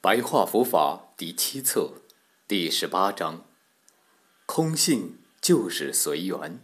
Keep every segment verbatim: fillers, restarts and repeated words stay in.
白话佛法第七册第十八章，空性就是随缘。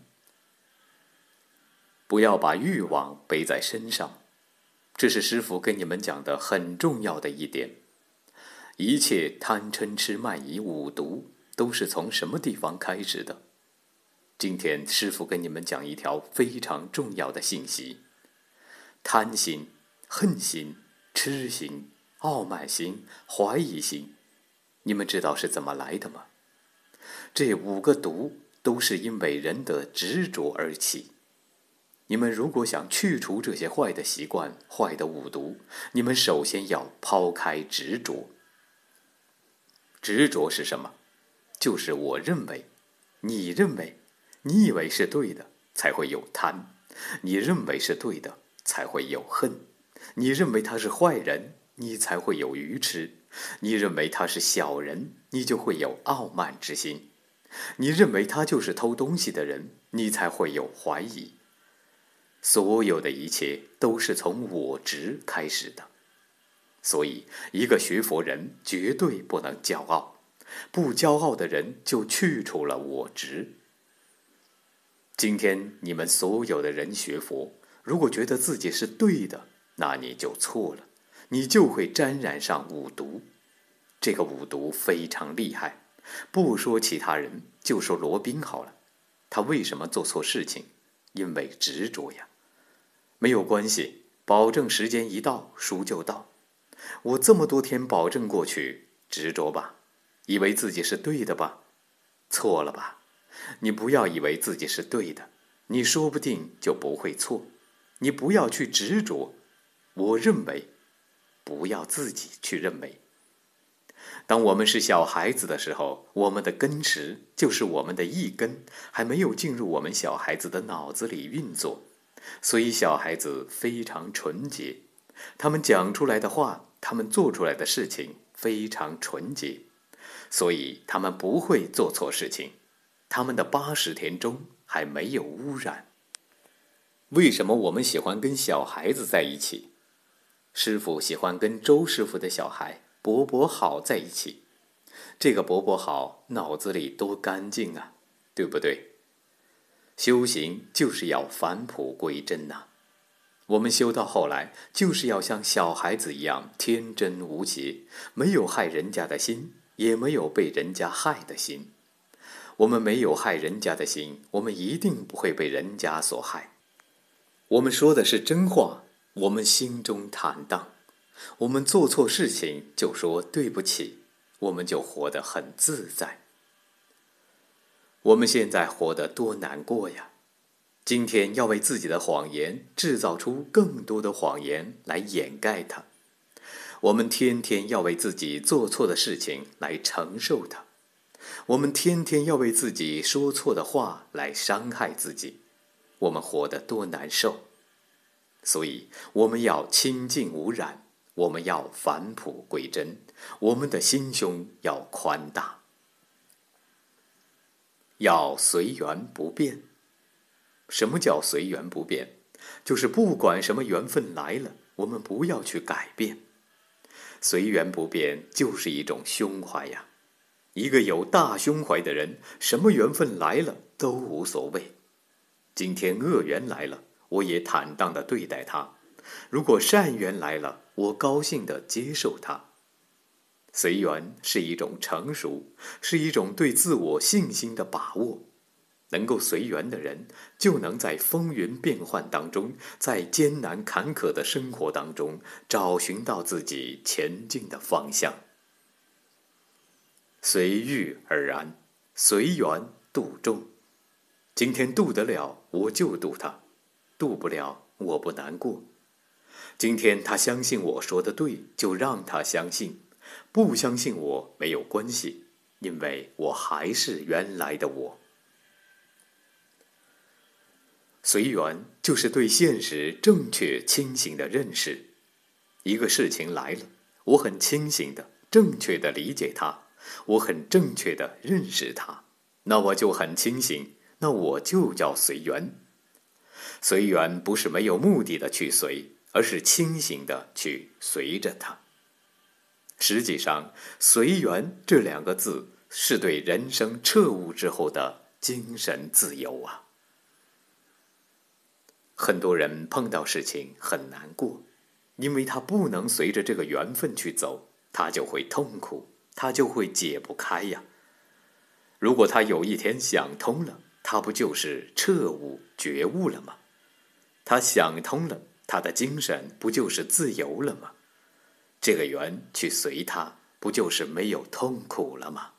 不要把欲望背在身上，这是师父跟你们讲的很重要的一点。一切贪嗔痴慢疑五毒都是从什么地方开始的？今天师父跟你们讲一条非常重要的信息：贪心、恨心、痴心、傲慢心、怀疑心，你们知道是怎么来的吗？这五个毒都是因为人的执着而起。你们如果想去除这些坏的习惯、坏的五毒，你们首先要抛开执着。执着是什么？就是我认为，你认为，你以为是对的，才会有贪；你认为是对的，才会有恨；你认为他是坏人，你才会有愚痴；你认为他是小人，你就会有傲慢之心；你认为他就是偷东西的人，你才会有怀疑。所有的一切都是从我执开始的。所以一个学佛人绝对不能骄傲，不骄傲的人就去除了我执。今天你们所有的人学佛，如果觉得自己是对的，那你就错了，你就会沾染上五毒。这个五毒非常厉害，不说其他人，就说罗宾好了。他为什么做错事情？因为执着呀。没有关系，保证时间一到，书就到。我这么多天保证过去，执着吧，以为自己是对的吧？错了吧？你不要以为自己是对的，你说不定就不会错。你不要去执着，我认为，不要自己去认为。当我们是小孩子的时候，我们的根识就是我们的意根，还没有进入我们小孩子的脑子里运作，所以小孩子非常纯洁，他们讲出来的话，他们做出来的事情非常纯洁，所以他们不会做错事情，他们的八十田中还没有污染。为什么我们喜欢跟小孩子在一起？师父喜欢跟周师傅的小孩伯伯好在一起。这个伯伯好脑子里多干净啊，对不对？修行就是要返璞归真呐、啊。我们修到后来，就是要像小孩子一样天真无邪，没有害人家的心，也没有被人家害的心。我们没有害人家的心，我们一定不会被人家所害。我们说的是真话，我们心中坦荡。我们做错事情就说对不起，我们就活得很自在。我们现在活得多难过呀！今天要为自己的谎言制造出更多的谎言来掩盖它。我们天天要为自己做错的事情来承受它。我们天天要为自己说错的话来伤害自己。我们活得多难受！所以我们要清净无染，我们要返璞归真，我们的心胸要宽大，要随缘不变。什么叫随缘不变？就是不管什么缘分来了，我们不要去改变。随缘不变就是一种胸怀呀。一个有大胸怀的人，什么缘分来了都无所谓。今天恶缘来了，我也坦荡地对待它；如果善缘来了，我高兴地接受它。随缘是一种成熟，是一种对自我信心的把握。能够随缘的人，就能在风云变幻当中，在艰难坎坷的生活当中，找寻到自己前进的方向。随遇而安，随缘度众。今天度得了，我就度他；度不了，我不难过。今天他相信我说的对，就让他相信；不相信我没有关系，因为我还是原来的我。随缘就是对现实正确清醒的认识。一个事情来了，我很清醒的、正确的理解它，我很正确的认识它，那我就很清醒，那我就叫随缘。随缘不是没有目的的去随，而是清醒的去随着它。 实际上，随缘这两个字是对人生彻悟之后的精神自由啊。很多人碰到事情很难过，因为他不能随着这个缘分去走，他就会痛苦，他就会解不开呀。如果他有一天想通了，他不就是彻悟觉悟了吗？他想通了，他的精神不就是自由了吗？这个缘去随他，不就是没有痛苦了吗？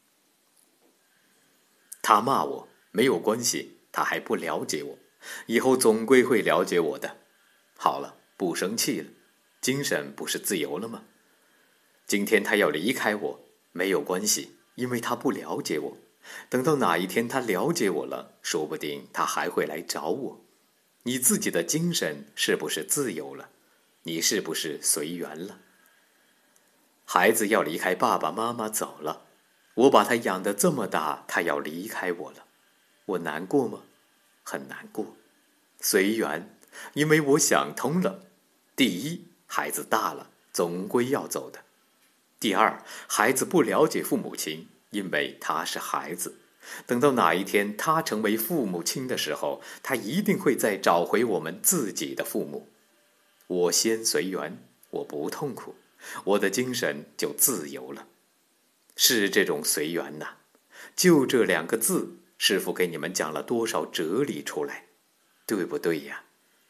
他骂我没有关系，他还不了解我，以后总归会了解我的。好了，不生气了，精神不是自由了吗？今天他要离开我，没有关系，因为他不了解我。等到哪一天他了解我了，说不定他还会来找我。你自己的精神是不是自由了？你是不是随缘了？孩子要离开爸爸妈妈走了，我把他养得这么大，他要离开我了，我难过吗？很难过。随缘，因为我想通了。第一，孩子大了，总归要走的。第二，孩子不了解父母亲，因为他是孩子。等到哪一天他成为父母亲的时候，他一定会再找回我们自己的父母。我先随缘，我不痛苦，我的精神就自由了。是这种随缘呐，就这两个字，师父给你们讲了多少哲理出来，对不对呀？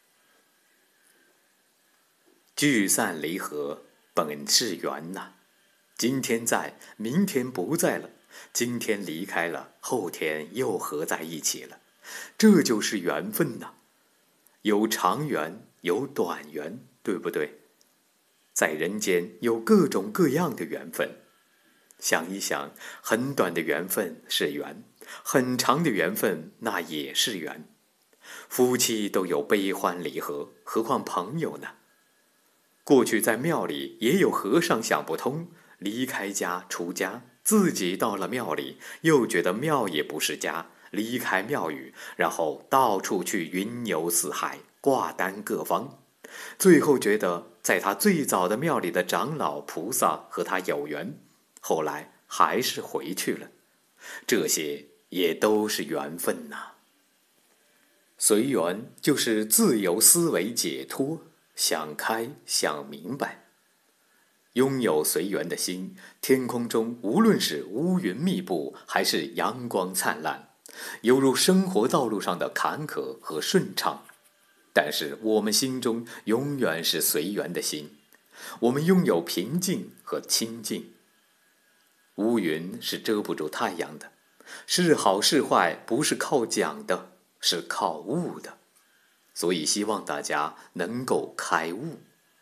聚散离合本是缘呐，今天在，明天不在了，今天离开了，后天又合在一起了，这就是缘分呐。有长缘，有短缘，对不对？在人间有各种各样的缘分，想一想，很短的缘分是缘，很长的缘分那也是缘。夫妻都有悲欢离合，何况朋友呢？过去在庙里也有和尚想不通，离开家出家，自己到了庙里，又觉得庙也不是家，离开庙宇，然后到处去云游四海，挂单各方，最后觉得在他最早的庙里的长老菩萨和他有缘，后来还是回去了。这些也都是缘分呐。随缘就是自由思维解脱，想开想明白。拥有随缘的心，天空中无论是乌云密布还是阳光灿烂，犹如生活道路上的坎坷和顺畅，但是我们心中永远是随缘的心，我们拥有平静和清净。乌云是遮不住太阳的，是好是坏不是靠讲的，是靠悟的，所以希望大家能够开悟。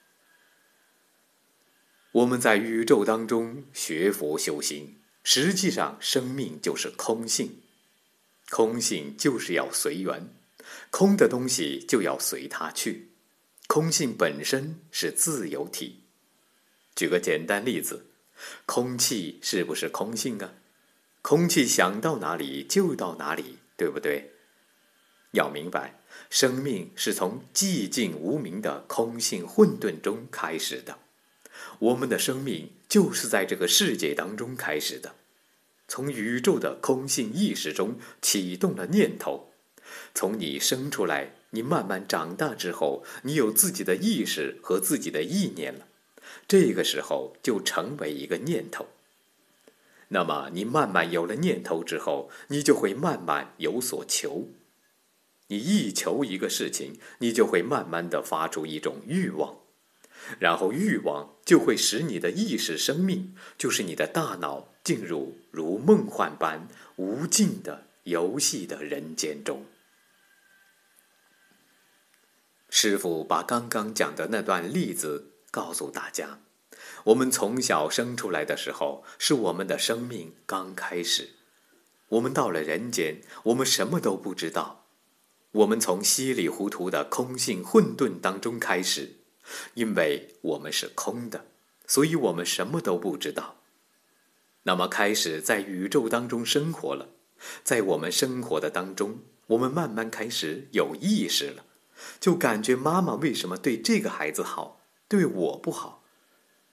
我们在宇宙当中学佛修行，实际上生命就是空性，空性就是要随缘，空的东西就要随它去，空性本身是自由体。举个简单例子，空气是不是空性啊？空气想到哪里就到哪里，对不对？要明白，生命是从寂静无明的空性混沌中开始的，我们的生命就是在这个世界当中开始的，从宇宙的空性意识中启动了念头。从你生出来，你慢慢长大之后，你有自己的意识和自己的意念了，这个时候就成为一个念头。那么你慢慢有了念头之后，你就会慢慢有所求。你一求一个事情，你就会慢慢地发出一种欲望，然后欲望就会使你的意识生命，就是你的大脑进入如梦幻般无尽的游戏的人间中。师父把刚刚讲的那段例子告诉大家，我们从小生出来的时候，是我们的生命刚开始，我们到了人间，我们什么都不知道，我们从稀里糊涂的空性混沌当中开始，因为我们是空的，所以我们什么都不知道。那么开始在宇宙当中生活了，在我们生活的当中，我们慢慢开始有意识了，就感觉妈妈为什么对这个孩子好，对我不好。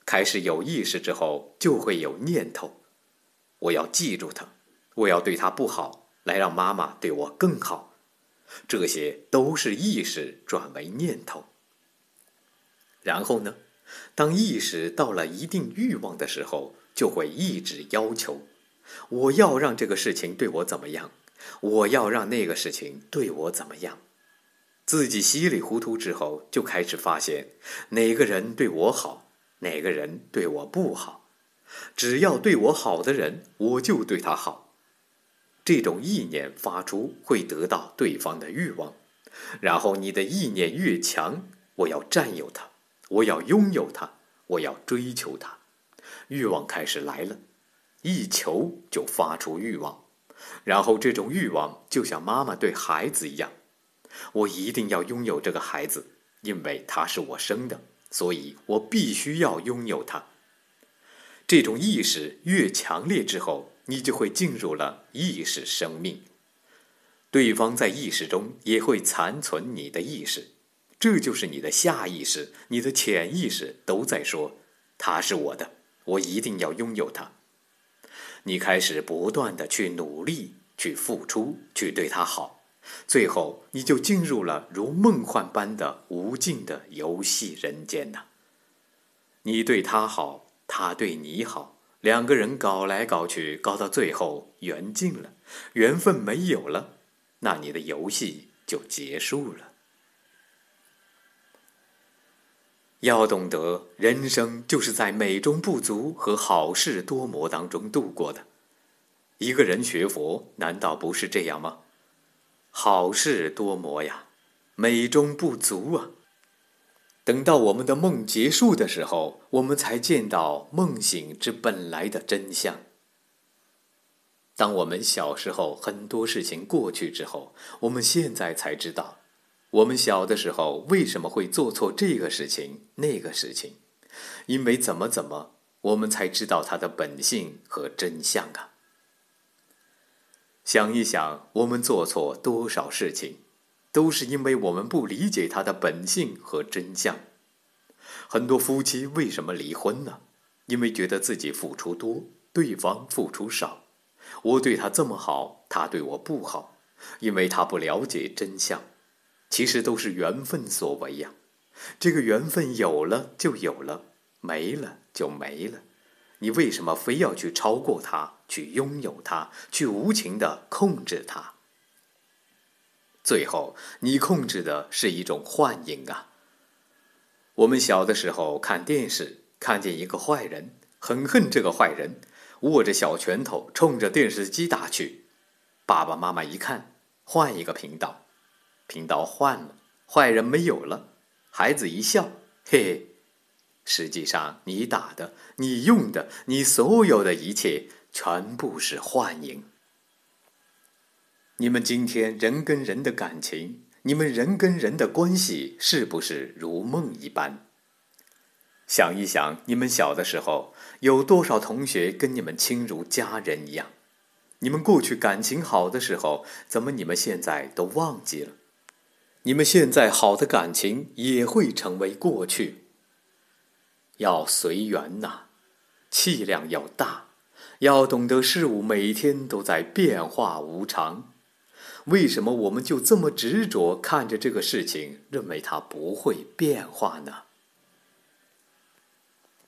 开始有意识之后，就会有念头。我要记住他，我要对他不好，来让妈妈对我更好。这些都是意识转为念头。然后呢，当意识到了一定欲望的时候，就会一直要求，我要让这个事情对我怎么样，我要让那个事情对我怎么样。自己稀里糊涂之后，就开始发现哪个人对我好，哪个人对我不好。只要对我好的人，我就对他好。这种意念发出会得到对方的欲望，然后你的意念越强，我要占有他，我要拥有他，我要追求他。欲望开始来了，一求就发出欲望，然后这种欲望就像妈妈对孩子一样，我一定要拥有这个孩子，因为他是我生的，所以我必须要拥有他。这种意识越强烈之后，你就会进入了意识生命。对方在意识中也会残存你的意识，这就是你的下意识，你的潜意识都在说，他是我的，我一定要拥有他。你开始不断的去努力，去付出，去对他好，最后你就进入了如梦幻般的无尽的游戏人间呐。你对他好，他对你好，两个人搞来搞去，搞到最后缘尽了，缘分没有了，那你的游戏就结束了。要懂得，人生就是在美中不足和好事多磨当中度过的。一个人学佛，难道不是这样吗？好事多磨呀，美中不足啊。等到我们的梦结束的时候，我们才见到梦醒之本来的真相。当我们小时候很多事情过去之后，我们现在才知道，我们小的时候为什么会做错这个事情那个事情，因为怎么怎么，我们才知道它的本性和真相啊。想一想，我们做错多少事情，都是因为我们不理解它的本性和真相。很多夫妻为什么离婚呢？因为觉得自己付出多，对方付出少。我对他这么好，他对我不好，因为他不了解真相。其实都是缘分所为呀。这个缘分有了就有了，没了就没了。你为什么非要去超过它，去拥有它，去无情地控制它？最后，你控制的是一种幻影啊。我们小的时候看电视，看见一个坏人，很恨这个坏人，握着小拳头冲着电视机打去。爸爸妈妈一看，换一个频道，频道换了，坏人没有了。孩子一笑，嘿嘿，实际上你打的，你用的，你所有的一切全部是幻影。你们今天人跟人的感情，你们人跟人的关系是不是如梦一般？想一想，你们小的时候有多少同学跟你们亲如家人一样？你们过去感情好的时候，怎么你们现在都忘记了？你们现在好的感情也会成为过去。要随缘呐，气量要大，要懂得事物每天都在变化无常。为什么我们就这么执着看着这个事情，认为它不会变化呢？